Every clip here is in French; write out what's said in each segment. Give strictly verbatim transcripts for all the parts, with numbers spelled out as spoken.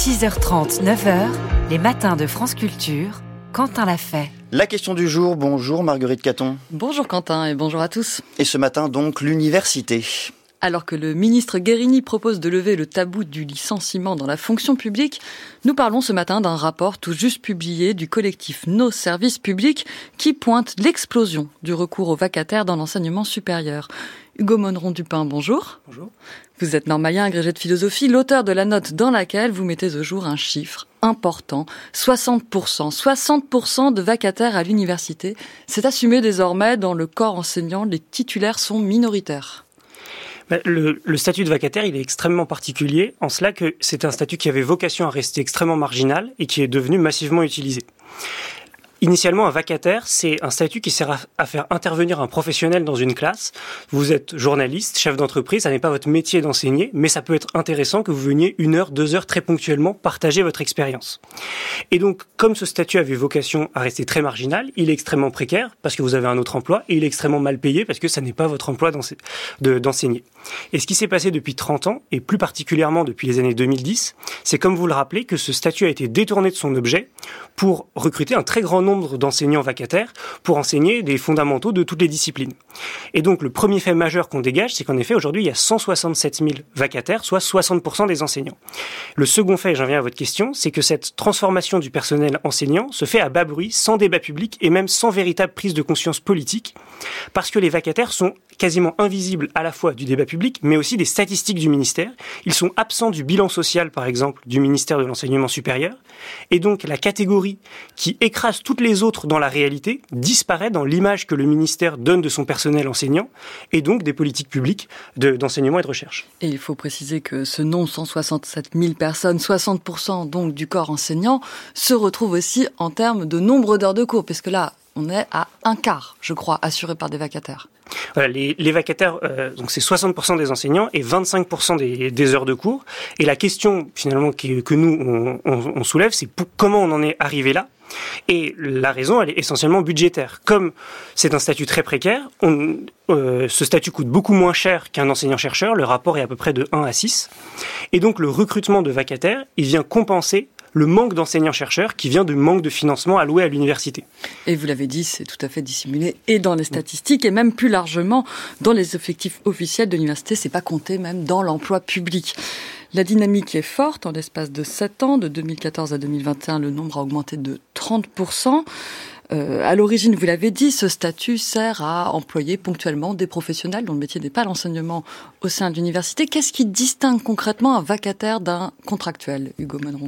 six heures trente, neuf heures, les matins de France Culture, Quentin l'a fait. La question du jour, bonjour Marguerite Caton. Bonjour Quentin et bonjour à tous. Et ce matin donc, l'université. Alors que le ministre Guerini propose de lever le tabou du licenciement dans la fonction publique, nous parlons ce matin d'un rapport tout juste publié du collectif Nos Services Publics qui pointe l'explosion du recours aux vacataires dans l'enseignement supérieur. Hugo Monneron-Dupin, bonjour. Bonjour. Vous êtes normalien, agrégé de philosophie, l'auteur de la note dans laquelle vous mettez au jour un chiffre important, soixante pour cent. soixante pour cent de vacataires à l'université. C'est assumé désormais dans le corps enseignant, les titulaires sont minoritaires. Le, le statut de vacataire, il est extrêmement particulier, en cela que c'est un statut qui avait vocation à rester extrêmement marginal et qui est devenu massivement utilisé. Initialement, un vacataire, c'est un statut qui sert à, à faire intervenir un professionnel dans une classe. Vous êtes journaliste, chef d'entreprise, ça n'est pas votre métier d'enseigner, mais ça peut être intéressant que vous veniez une heure, deux heures très ponctuellement partager votre expérience. Et donc, comme ce statut avait vocation à rester très marginal, il est extrêmement précaire parce que vous avez un autre emploi et il est extrêmement mal payé parce que ça n'est pas votre emploi d'ense- de, d'enseigner. Et ce qui s'est passé depuis trente ans, et plus particulièrement depuis les années deux mille dix, c'est comme vous le rappelez que ce statut a été détourné de son objet pour recruter un très grand nombre d'enseignants vacataires pour enseigner des fondamentaux de toutes les disciplines. Et donc, le premier fait majeur qu'on dégage, c'est qu'en effet, aujourd'hui, il y a cent soixante-sept mille vacataires, soit soixante pour cent des enseignants. Le second fait, et j'en viens à votre question, c'est que cette transformation du personnel enseignant se fait à bas bruit, sans débat public et même sans véritable prise de conscience politique, parce que les vacataires sont quasiment invisibles à la fois du débat public, mais aussi des statistiques du ministère. Ils sont absents du bilan social, par exemple, du ministère de l'Enseignement supérieur. Et donc, la catégorie qui écrase toutes les autres dans la réalité disparaît dans l'image que le ministère donne de son personnel enseignant et donc des politiques publiques de, d'enseignement et de recherche. Et il faut préciser que ce non cent soixante-sept mille personnes, soixante pour cent donc du corps enseignant, se retrouve aussi en termes de nombre d'heures de cours, puisque là, on est à un quart, je crois, assuré par des vacataires. Voilà, les, les vacataires, euh, donc c'est soixante pour cent des enseignants et vingt-cinq pour cent des, des heures de cours. Et la question, finalement, qui, que nous, on, on, on soulève, c'est pour, comment on en est arrivé là. Et la raison, elle est essentiellement budgétaire. Comme c'est un statut très précaire, on, euh, ce statut coûte beaucoup moins cher qu'un enseignant-chercheur. Le rapport est à peu près de un à six. Et donc, le recrutement de vacataires, il vient compenser le manque d'enseignants-chercheurs qui vient du manque de financement alloué à l'université. Et vous l'avez dit, c'est tout à fait dissimulé et dans les statistiques et même plus largement dans les effectifs officiels de l'université. C'est pas compté même dans l'emploi public. La dynamique est forte. En l'espace de sept ans, de deux mille quatorze à deux mille vingt et un, le nombre a augmenté de trente pour cent. Euh, à l'origine, vous l'avez dit, ce statut sert à employer ponctuellement des professionnels dont le métier n'est pas l'enseignement au sein de l'université. Qu'est-ce qui distingue concrètement un vacataire d'un contractuel, Hugo Monneron-Dupin ?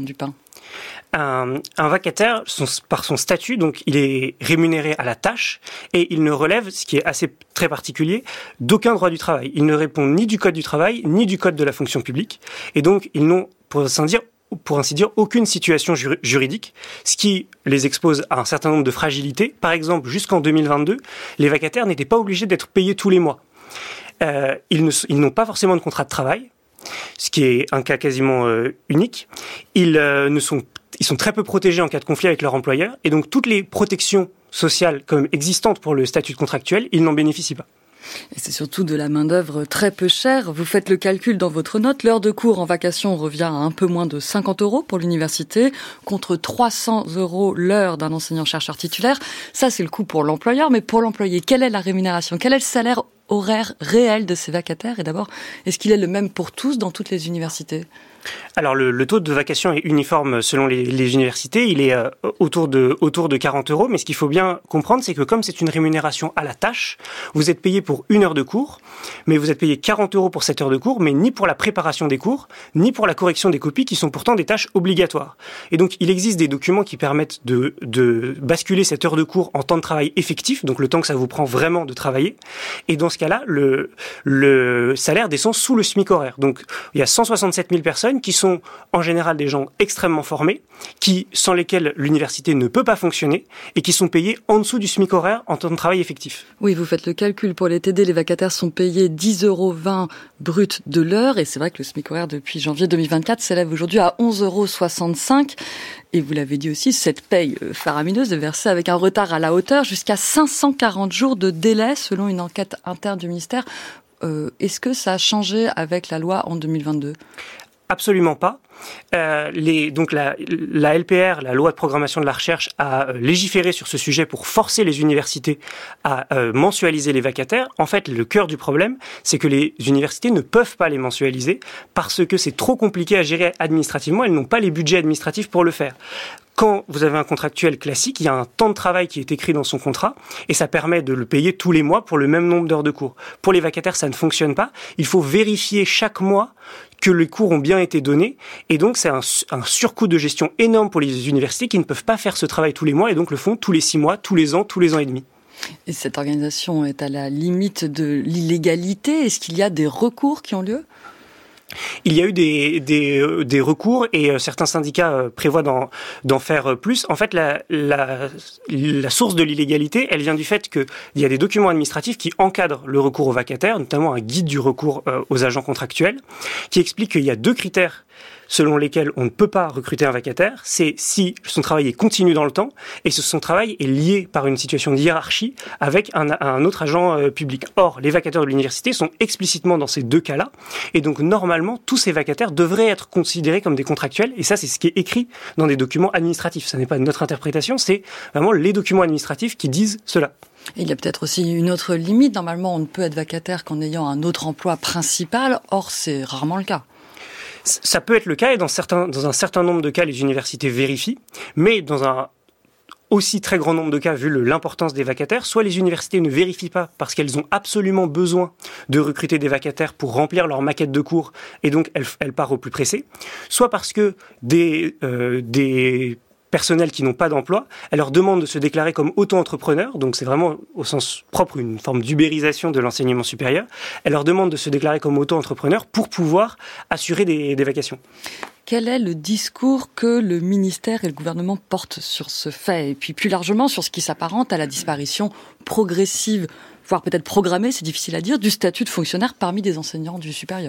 Un, un vacataire, son, par son statut, donc il est rémunéré à la tâche et il ne relève, ce qui est assez très particulier, d'aucun droit du travail. Il ne répond ni du code du travail, ni du code de la fonction publique. Et donc, ils n'ont, pour ainsi dire, pour ainsi dire, aucune situation jur- juridique, ce qui les expose à un certain nombre de fragilités. Par exemple, jusqu'en deux mille vingt-deux, les vacataires n'étaient pas obligés d'être payés tous les mois. Euh, ils, ne, ils n'ont pas forcément de contrat de travail, ce qui est un cas quasiment euh, unique. Ils, euh, ne sont, ils sont très peu protégés en cas de conflit avec leur employeur, et donc toutes les protections sociales comme existantes pour le statut de contractuel, ils n'en bénéficient pas. Et c'est surtout de la main-d'œuvre très peu chère. Vous faites le calcul dans votre note. L'heure de cours en vacation revient à un peu moins de cinquante euros pour l'université, contre trois cents euros l'heure d'un enseignant-chercheur titulaire. Ça, c'est le coût pour l'employeur. Mais pour l'employé, quelle est la rémunération ? Quel est le salaire horaire réel de ces vacataires ? Et d'abord, est-ce qu'il est le même pour tous dans toutes les universités ? Alors le, le taux de vacation est uniforme selon les, les universités, il est euh, autour de autour de quarante euros, mais ce qu'il faut bien comprendre, c'est que comme c'est une rémunération à la tâche, vous êtes payé pour une heure de cours, mais vous êtes payé quarante euros pour cette heure de cours, mais ni pour la préparation des cours, ni pour la correction des copies, qui sont pourtant des tâches obligatoires. Et donc il existe des documents qui permettent de, de basculer cette heure de cours en temps de travail effectif, donc le temps que ça vous prend vraiment de travailler, et dans ce cas-là, le, le salaire descend sous le SMIC horaire. Donc il y a cent soixante-sept mille personnes qui sont en général des gens extrêmement formés, qui, sans lesquels l'université ne peut pas fonctionner et qui sont payés en dessous du SMIC horaire en temps de travail effectif. Oui, vous faites le calcul. Pour les T D, les vacataires sont payés dix euros vingt brut de l'heure et c'est vrai que le SMIC horaire depuis janvier deux mille vingt-quatre s'élève aujourd'hui à onze euros soixante-cinq. Et vous l'avez dit aussi, cette paye faramineuse est versée avec un retard à la hauteur jusqu'à cinq cent quarante jours de délai selon une enquête interne du ministère. Euh, est-ce que ça a changé avec la loi en deux mille vingt-deux ? Absolument pas. euh, les, donc la, la L P R, la loi de programmation de la recherche, a légiféré sur ce sujet pour forcer les universités à euh, mensualiser les vacataires. En fait, le cœur du problème, c'est que les universités ne peuvent pas les mensualiser parce que c'est trop compliqué à gérer administrativement. Elles n'ont pas les budgets administratifs pour le faire. Quand vous avez un contractuel classique, il y a un temps de travail qui est écrit dans son contrat et ça permet de le payer tous les mois pour le même nombre d'heures de cours. Pour les vacataires, ça ne fonctionne pas. Il faut vérifier chaque mois que les cours ont bien été donnés et donc c'est un, un surcoût de gestion énorme pour les universités qui ne peuvent pas faire ce travail tous les mois et donc le font tous les six mois, tous les ans, tous les ans et demi. Et cette organisation est à la limite de l'illégalité. Est-ce qu'il y a des recours qui ont lieu ? Il y a eu des, des, des recours et euh, certains syndicats euh, prévoient d'en, d'en faire plus. En fait, la, la, la source de l'illégalité, elle vient du fait qu'il y a des documents administratifs qui encadrent le recours aux vacataires, notamment un guide du recours euh, aux agents contractuels, qui explique qu'il y a deux critères selon lesquels on ne peut pas recruter un vacataire, c'est si son travail est continu dans le temps et si son travail est lié par une situation de hiérarchie avec un, un autre agent euh, public. Or, les vacataires de l'université sont explicitement dans ces deux cas-là et donc normalement, tous ces vacataires devraient être considérés comme des contractuels et ça, c'est ce qui est écrit dans des documents administratifs. Ça n'est pas notre interprétation, c'est vraiment les documents administratifs qui disent cela. Et il y a peut-être aussi une autre limite. Normalement, on ne peut être vacataire qu'en ayant un autre emploi principal. Or, c'est rarement le cas. Ça peut être le cas et dans, certains, dans un certain nombre de cas, les universités vérifient, mais dans un aussi très grand nombre de cas, vu le, l'importance des vacataires, soit les universités ne vérifient pas parce qu'elles ont absolument besoin de recruter des vacataires pour remplir leur maquette de cours et donc elles, elles partent au plus pressé, soit parce que des, euh, des personnels qui n'ont pas d'emploi, elle leur demande de se déclarer comme auto-entrepreneurs, donc c'est vraiment au sens propre une forme d'ubérisation de l'enseignement supérieur, elle leur demande de se déclarer comme auto-entrepreneurs pour pouvoir assurer des, des vacations. Quel est le discours que le ministère et le gouvernement portent sur ce fait, et puis plus largement sur ce qui s'apparente à la disparition progressive, voire peut-être programmée, c'est difficile à dire, du statut de fonctionnaire parmi des enseignants du supérieur ?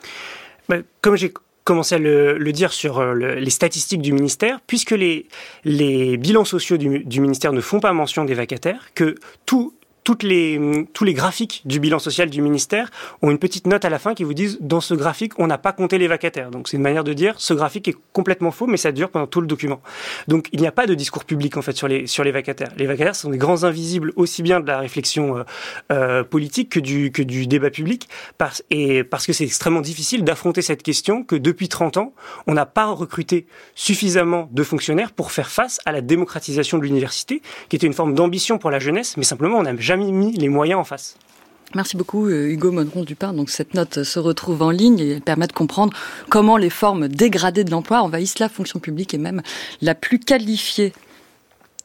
Ben, comme j'ai commencé à le, le dire sur le, les statistiques du ministère, puisque les, les bilans sociaux du, du ministère ne font pas mention des vacataires, que tout Toutes les, tous les graphiques du bilan social du ministère ont une petite note à la fin qui vous disent « dans ce graphique, on n'a pas compté les vacataires ». Donc c'est une manière de dire « ce graphique est complètement faux, mais ça dure pendant tout le document ». Donc il n'y a pas de discours public en fait sur les, sur les vacataires. Les vacataires sont des grands invisibles aussi bien de la réflexion euh, euh, politique que du, que du débat public, parce, et parce que c'est extrêmement difficile d'affronter cette question que depuis trente ans, on n'a pas recruté suffisamment de fonctionnaires pour faire face à la démocratisation de l'université, qui était une forme d'ambition pour la jeunesse, mais simplement on n'a jamais mis les moyens en face. Merci beaucoup Hugo Monneron-Dupin. Donc cette note se retrouve en ligne et elle permet de comprendre comment les formes dégradées de l'emploi envahissent la fonction publique et même la plus qualifiée.